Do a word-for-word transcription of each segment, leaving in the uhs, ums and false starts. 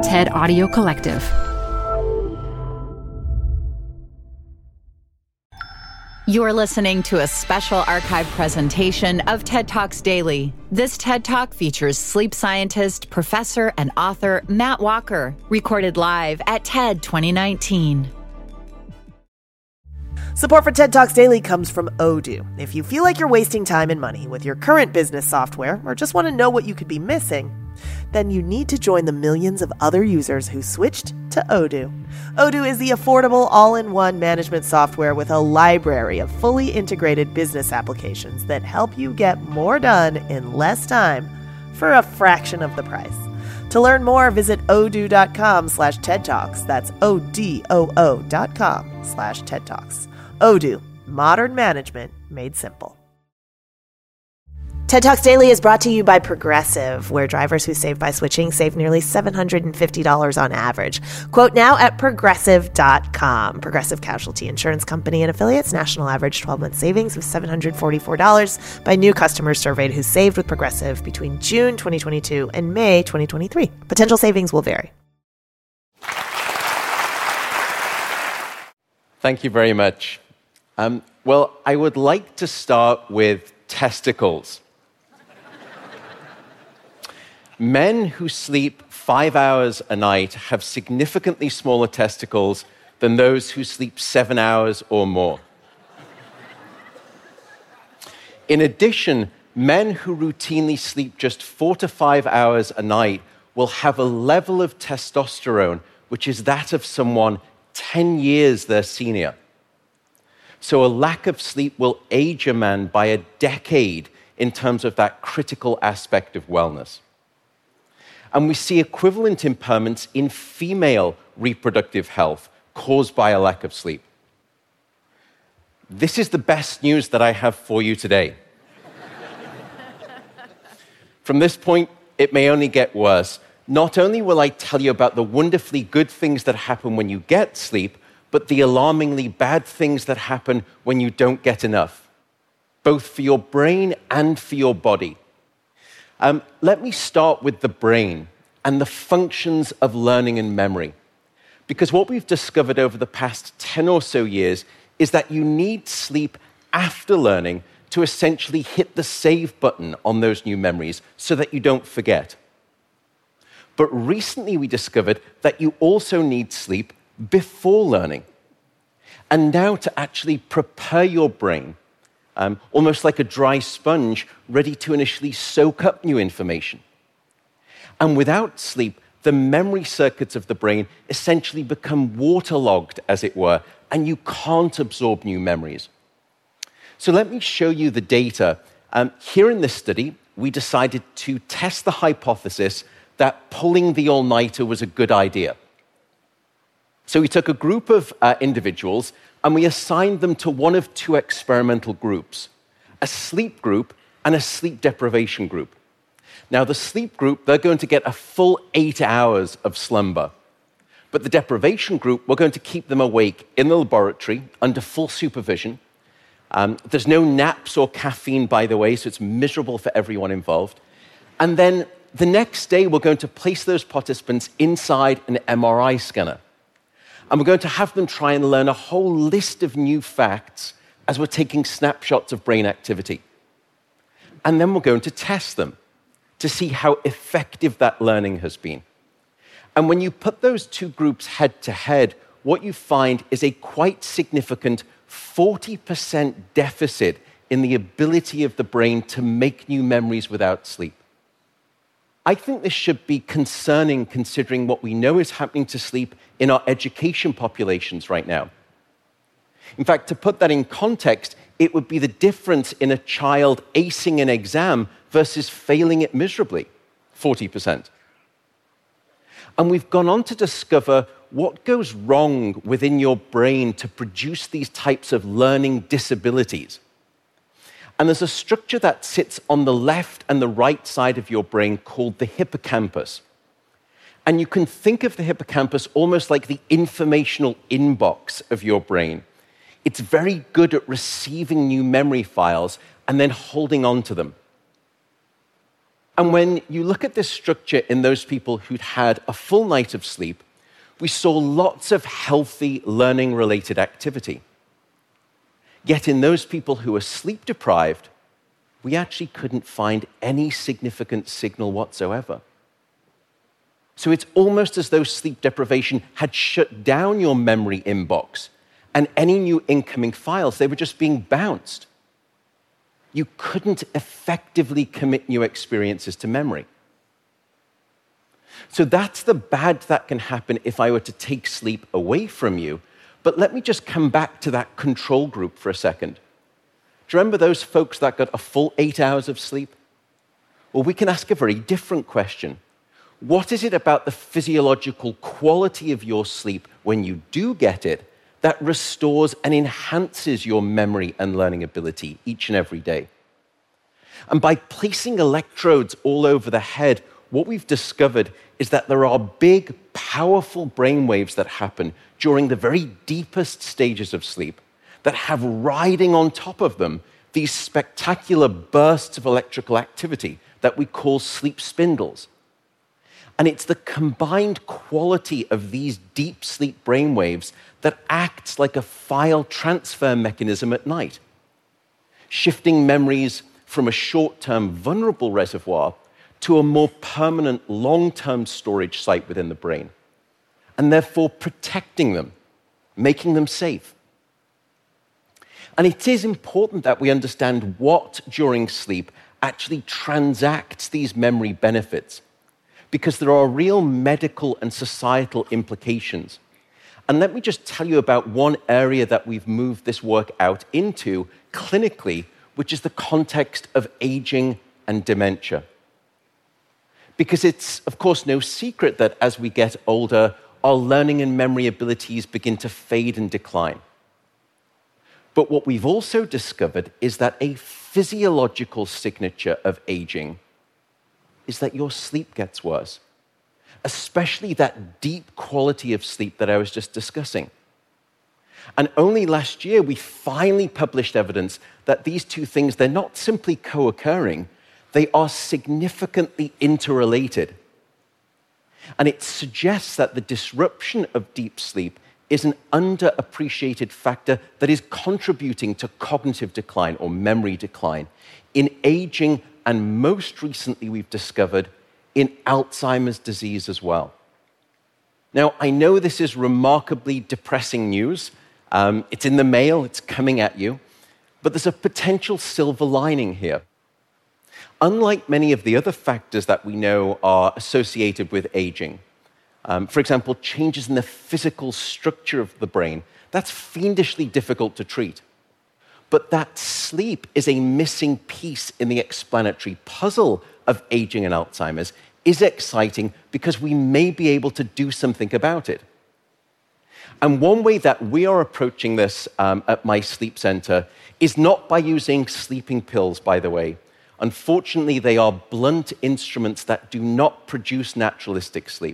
TED Audio Collective. You're listening to a special archive presentation of TED Talks Daily. This TED Talk features sleep scientist, professor, and author Matt Walker, recorded live at TED twenty nineteen. Support for TED Talks Daily comes from Odoo. If you feel like you're wasting time and money with your current business software, or just want to know what you could be missing, then you need to join the millions of other users who switched to Odoo. Odoo is the affordable all-in-one management software with a library of fully integrated business applications that help you get more done in less time for a fraction of the price. To learn more, visit odoo.com slash TED Talks. That's O-D-O-O dot com slash TED Talks. Odoo, modern management made simple. TED Talks Daily is brought to you by Progressive, where drivers who save by switching save nearly seven hundred fifty dollars on average. Quote now at progressive dot com. Progressive Casualty Insurance Company and affiliates. National average twelve-month savings of seven hundred forty-four dollars by new customers surveyed who saved with Progressive between June twenty twenty-two and May twenty twenty-three. Potential savings will vary. Thank you very much. Um, well, I would like to start with testicles. Men who sleep five hours a night have significantly smaller testicles than those who sleep seven hours or more. In addition, men who routinely sleep just four to five hours a night will have a level of testosterone which is that of someone ten years their senior. So a lack of sleep will age a man by a decade in terms of that critical aspect of wellness. And we see equivalent impairments in female reproductive health caused by a lack of sleep. This is the best news that I have for you today. From this point, it may only get worse. Not only will I tell you about the wonderfully good things that happen when you get sleep, but the alarmingly bad things that happen when you don't get enough, both for your brain and for your body. Um, let me start with the brain and the functions of learning and memory. Because what we've discovered over the past ten or so years is that you need sleep after learning to essentially hit the save button on those new memories so that you don't forget. But recently we discovered that you also need sleep before learning. And now to actually prepare your brain, um, almost like a dry sponge, ready to initially soak up new information. And without sleep, the memory circuits of the brain essentially become waterlogged, as it were, and you can't absorb new memories. So let me show you the data. Um, here in this study, we decided to test the hypothesis that pulling the all-nighter was a good idea. So we took a group of uh, individuals and we assigned them to one of two experimental groups, a sleep group and a sleep deprivation group. Now, the sleep group, they're going to get a full eight hours of slumber. But the deprivation group, we're going to keep them awake in the laboratory under full supervision. Um, there's no naps or caffeine, by the way, so it's miserable for everyone involved. And then the next day, we're going to place those participants inside an M R I scanner. And we're going to have them try and learn a whole list of new facts as we're taking snapshots of brain activity. And then we're going to test them to see how effective that learning has been. And when you put those two groups head to head, what you find is a quite significant forty percent deficit in the ability of the brain to make new memories without sleep. I think this should be concerning considering what we know is happening to sleep in our education populations right now. In fact, to put that in context, it would be the difference in a child acing an exam versus failing it miserably, forty percent. And we've gone on to discover what goes wrong within your brain to produce these types of learning disabilities. And there's a structure that sits on the left and the right side of your brain called the hippocampus. And you can think of the hippocampus almost like the informational inbox of your brain. It's very good at receiving new memory files and then holding on to them. And when you look at this structure in those people who'd had a full night of sleep, we saw lots of healthy learning-related activity. Yet in those people who were sleep-deprived, we actually couldn't find any significant signal whatsoever. So it's almost as though sleep deprivation had shut down your memory inbox, and any new incoming files, they were just being bounced. You couldn't effectively commit new experiences to memory. So that's the bad that can happen if I were to take sleep away from you. But let me just come back to that control group for a second. Do you remember those folks that got a full eight hours of sleep? Well, we can ask a very different question. What is it about the physiological quality of your sleep when you do get it that restores and enhances your memory and learning ability each and every day? And by placing electrodes all over the head, what we've discovered is that there are big, powerful brainwaves that happen during the very deepest stages of sleep that have riding on top of them these spectacular bursts of electrical activity that we call sleep spindles. And it's the combined quality of these deep sleep brainwaves that acts like a file transfer mechanism at night, shifting memories from a short-term vulnerable reservoir to a more permanent long-term storage site within the brain, and therefore protecting them, making them safe. And it is important that we understand what, during sleep, actually transacts these memory benefits, because there are real medical and societal implications. And let me just tell you about one area that we've moved this work out into clinically, which is the context of aging and dementia. Because it's, of course, no secret that as we get older, our learning and memory abilities begin to fade and decline. But what we've also discovered is that a physiological signature of aging is that your sleep gets worse, especially that deep quality of sleep that I was just discussing. And only last year, we finally published evidence that these two things, they're not simply co-occurring, they are significantly interrelated. And it suggests that the disruption of deep sleep is an underappreciated factor that is contributing to cognitive decline or memory decline in aging, and most recently we've discovered in Alzheimer's disease as well. Now, I know this is remarkably depressing news. Um, it's in the mail, it's coming at you, but there's a potential silver lining here. Unlike many of the other factors that we know are associated with aging, um, for example, changes in the physical structure of the brain, that's fiendishly difficult to treat. But that sleep is a missing piece in the explanatory puzzle of aging and Alzheimer's is exciting because we may be able to do something about it. And one way that we are approaching this um, at my sleep center is not by using sleeping pills, by the way. Unfortunately, they are blunt instruments that do not produce naturalistic sleep.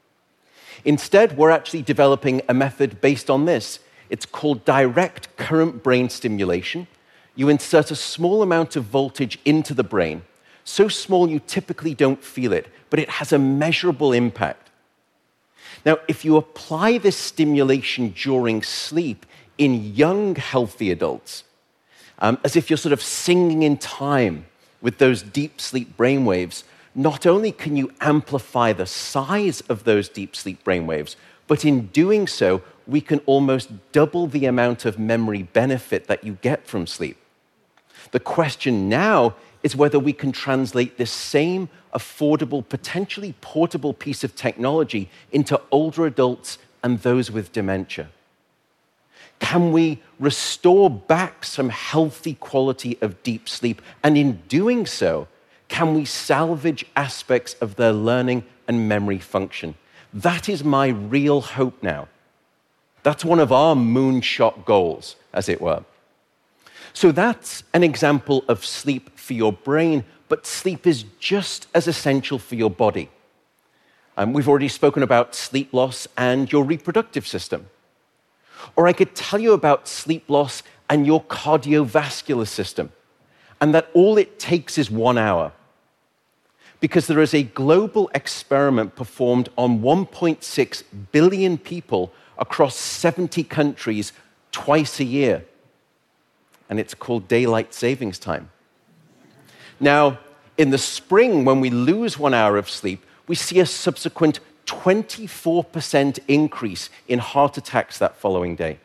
Instead, we're actually developing a method based on this. It's called direct current brain stimulation. You insert a small amount of voltage into the brain, so small you typically don't feel it, but it has a measurable impact. Now, if you apply this stimulation during sleep in young, healthy adults, um, as if you're sort of singing in time with those deep sleep brainwaves, not only can you amplify the size of those deep sleep brainwaves, but in doing so, we can almost double the amount of memory benefit that you get from sleep. The question now is whether we can translate this same affordable, potentially portable piece of technology into older adults and those with dementia. Can we restore back some healthy quality of deep sleep? And in doing so, can we salvage aspects of their learning and memory function? That is my real hope now. That's one of our moonshot goals, as it were. So that's an example of sleep for your brain, but sleep is just as essential for your body. Um, we've already spoken about sleep loss and your reproductive system. Or I could tell you about sleep loss and your cardiovascular system, and that all it takes is one hour. because there is a global experiment performed on one point six billion people across seventy countries twice a year. And it's called daylight savings time. Now, in the spring, when we lose one hour of sleep, we see a subsequent twenty-four percent increase in heart attacks that following day.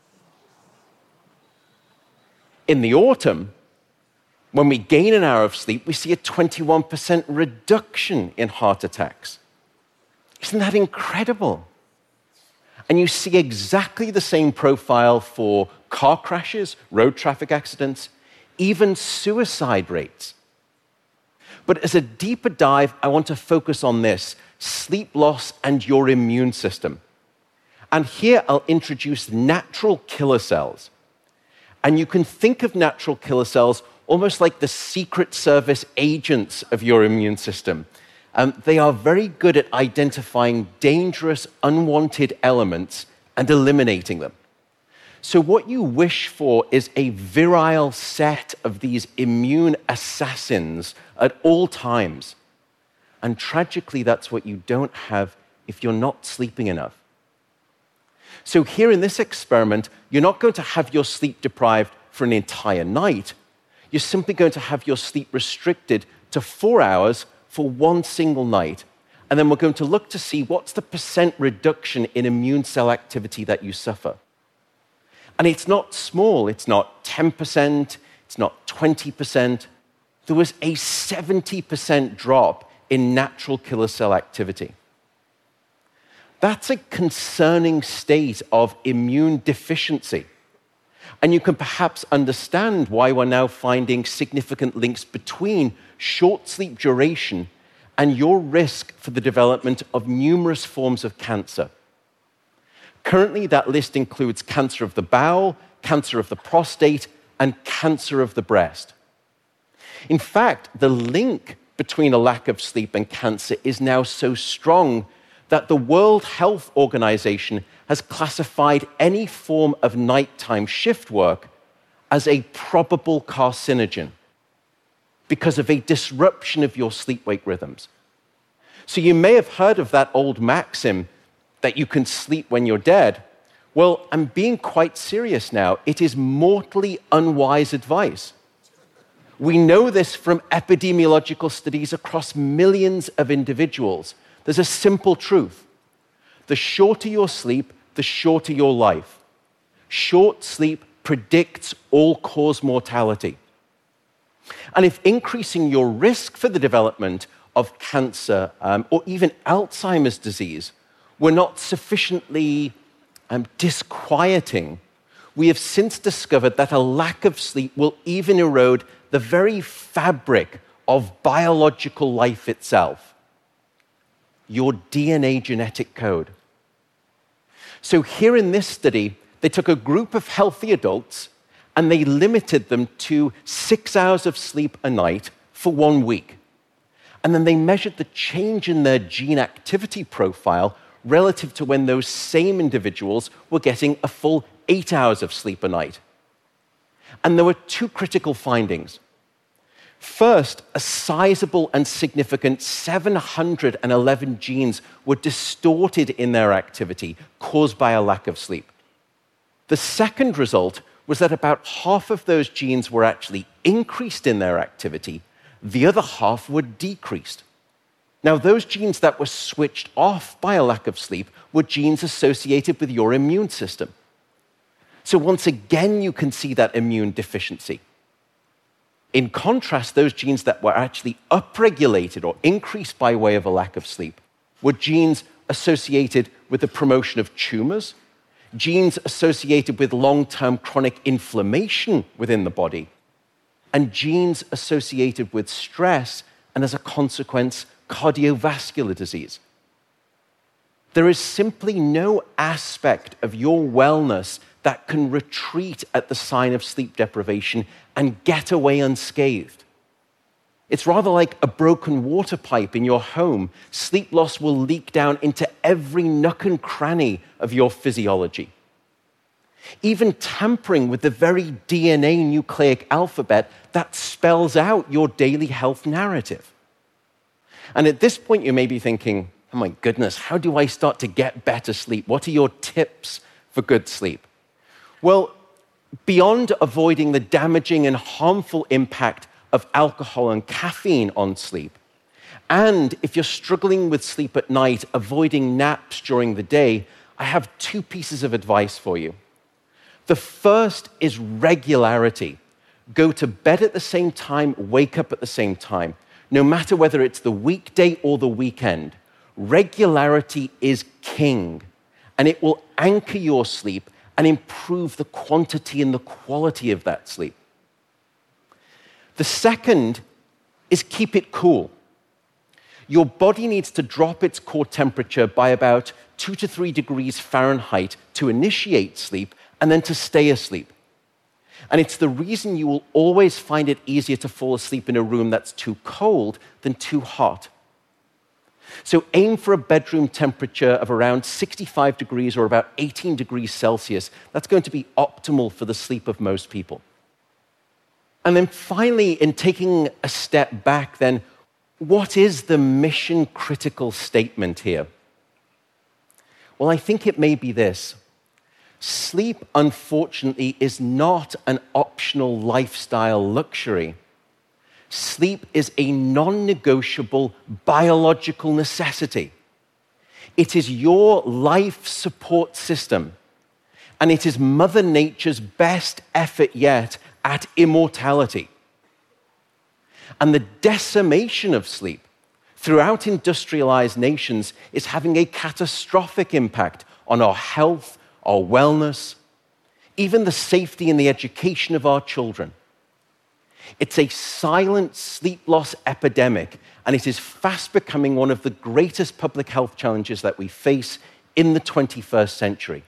In the autumn, when we gain an hour of sleep, we see a twenty-one percent reduction in heart attacks. Isn't that incredible? And you see exactly the same profile for car crashes, road traffic accidents, even suicide rates. But as a deeper dive, I want to focus on this: sleep loss and your immune system. And here I'll introduce natural killer cells. And you can think of natural killer cells almost like the Secret Service agents of your immune system. Um, they are very good at identifying dangerous, unwanted elements and eliminating them. So what you wish for is a virile set of these immune assassins at all times. And tragically, that's what you don't have if you're not sleeping enough. So here in this experiment, you're not going to have your sleep deprived for an entire night. You're simply going to have your sleep restricted to four hours for one single night. And then we're going to look to see what's the percent reduction in immune cell activity that you suffer. And it's not small. It's not ten percent. It's not twenty percent. There was a seventy percent drop in natural killer cell activity. That's a concerning state of immune deficiency. And you can perhaps understand why we're now finding significant links between short sleep duration and your risk for the development of numerous forms of cancer. Currently, that list includes cancer of the bowel, cancer of the prostate, and cancer of the breast. In fact, the link between a lack of sleep and cancer is now so strong that the World Health Organization has classified any form of nighttime shift work as a probable carcinogen because of a disruption of your sleep-wake rhythms. So you may have heard of that old maxim that you can sleep when you're dead. Well, I'm being quite serious now. It is mortally unwise advice. We know this from epidemiological studies across millions of individuals. There's a simple truth. The shorter your sleep, the shorter your life. Short sleep predicts all-cause mortality. And if increasing your risk for the development of cancer um, or even Alzheimer's disease were not sufficiently um, disquieting, we have since discovered that a lack of sleep will even erode the very fabric of biological life itself, your D N A genetic code. So here in this study, they took a group of healthy adults and they limited them to six hours of sleep a night for one week. And then they measured the change in their gene activity profile relative to when those same individuals were getting a full eight hours of sleep a night. And there were two critical findings. First, a sizable and significant seven hundred eleven genes were distorted in their activity, caused by a lack of sleep. The second result was that about half of those genes were actually increased in their activity, the other half were decreased. Now, those genes that were switched off by a lack of sleep were genes associated with your immune system. So once again, you can see that immune deficiency. In contrast, those genes that were actually upregulated or increased by way of a lack of sleep were genes associated with the promotion of tumors, genes associated with long-term chronic inflammation within the body, and genes associated with stress and, as a consequence, cardiovascular disease. There is simply no aspect of your wellness that can retreat at the sign of sleep deprivation and get away unscathed. It's rather like a broken water pipe in your home. Sleep loss will leak down into every nook and cranny of your physiology. Even tampering with the very D N A nucleic alphabet that spells out your daily health narrative. And at this point, you may be thinking, oh my goodness, how do I start to get better sleep? What are your tips for good sleep? Well, beyond avoiding the damaging and harmful impact of alcohol and caffeine on sleep, and if you're struggling with sleep at night, avoiding naps during the day, I have two pieces of advice for you. The first is regularity. Go to bed at the same time, wake up at the same time. No matter whether it's the weekday or the weekend, regularity is king, and it will anchor your sleep and improve the quantity and the quality of that sleep. The second is keep it cool. Your body needs to drop its core temperature by about two to three degrees Fahrenheit to initiate sleep and then to stay asleep. And it's the reason you will always find it easier to fall asleep in a room that's too cold than too hot. So aim for a bedroom temperature of around sixty-five degrees or about eighteen degrees Celsius. That's going to be optimal for the sleep of most people. And then finally, in taking a step back, then, what is the mission-critical statement here? Well, I think it may be this. Sleep, unfortunately, is not an optional lifestyle luxury. Sleep is a non-negotiable biological necessity. It is your life support system, and it is Mother Nature's best effort yet at immortality. And the decimation of sleep throughout industrialized nations is having a catastrophic impact on our health, our wellness, even the safety and the education of our children. It's a silent sleep loss epidemic, and it is fast becoming one of the greatest public health challenges that we face in the twenty-first century.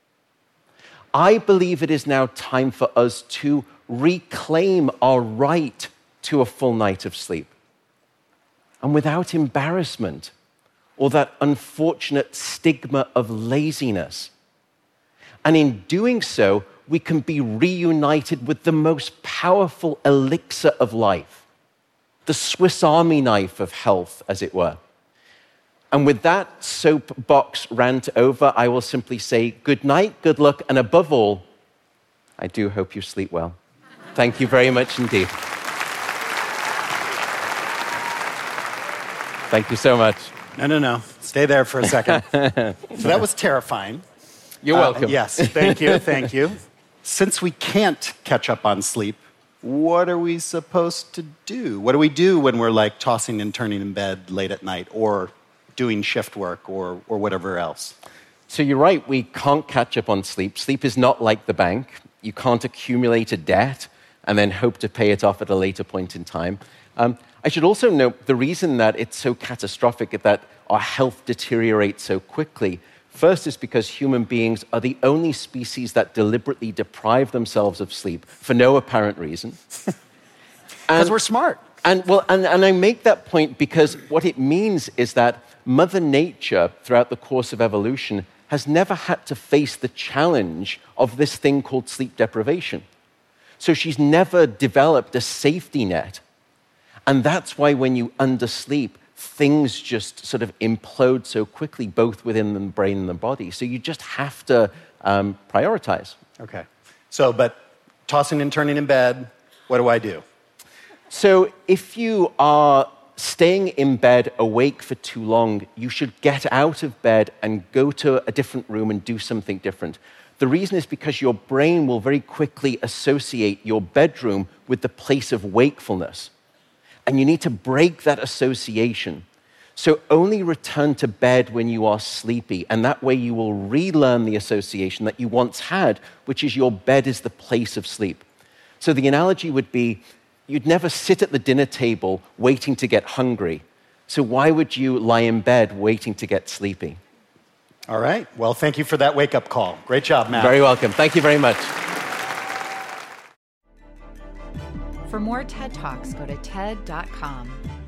I believe it is now time for us to reclaim our right to a full night of sleep, and without embarrassment or that unfortunate stigma of laziness. And in doing so, we can be reunited with the most powerful elixir of life, the Swiss Army knife of health, as it were. And with that soapbox rant over, I will simply say good night, good luck, and above all, I do hope you sleep well. Thank you very much indeed. Thank you so much. No, no, no. Stay there for a second. So that was terrifying. You're welcome. Uh, yes, thank you, thank you. Since we can't catch up on sleep, what are we supposed to do? What do we do when we're like tossing and turning in bed late at night or doing shift work or, or whatever else? So you're right, we can't catch up on sleep. Sleep is not like the bank. You can't accumulate a debt and then hope to pay it off at a later point in time. Um, I should also note the reason that it's so catastrophic, that our health deteriorates so quickly, first is because human beings are the only species that deliberately deprive themselves of sleep for no apparent reason. Because we're smart. And, well, and, and I make that point because what it means is that Mother Nature, throughout the course of evolution, has never had to face the challenge of this thing called sleep deprivation. So she's never developed a safety net. And that's why when you undersleep, things just sort of implode so quickly, both within the brain and the body. So you just have to um, prioritize. Okay. So, but tossing and turning in bed, what do I do? So if you are staying in bed awake for too long, you should get out of bed and go to a different room and do something different. The reason is because your brain will very quickly associate your bedroom with the place of wakefulness. And you need to break that association. So only return to bed when you are sleepy, and that way you will relearn the association that you once had, which is your bed is the place of sleep. So the analogy would be, you'd never sit at the dinner table waiting to get hungry. So why would you lie in bed waiting to get sleepy? All right. Well, thank you for that wake-up call. Great job, Matt. Very welcome. Thank you very much. For more TED Talks, go to T E D dot com.